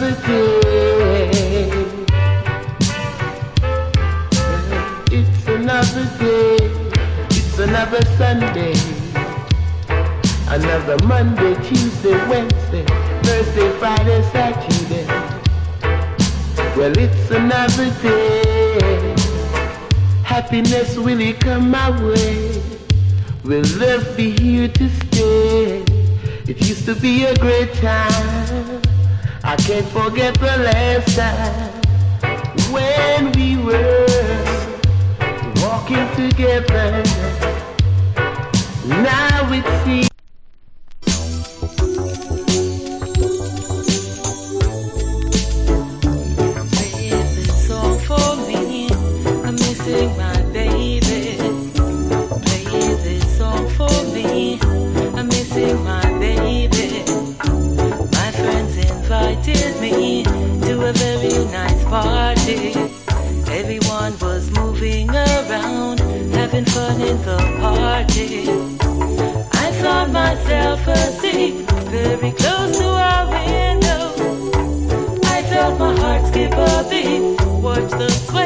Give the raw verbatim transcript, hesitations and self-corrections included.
another day. It's another day. It's another Sunday. Another Monday, Tuesday, Wednesday, Thursday, Friday, Saturday. Well, it's another day. Happiness will come my way. Will love be here to stay? It used to be a great time. I can't forget the last time when we were walking together. Now it seems my baby, play this song for me. I'm missing my baby. My friends invited me to a very nice party. Everyone was moving around, having fun in the party. I found myself asleep, very close to our window. I felt my heart skip a beat, watch the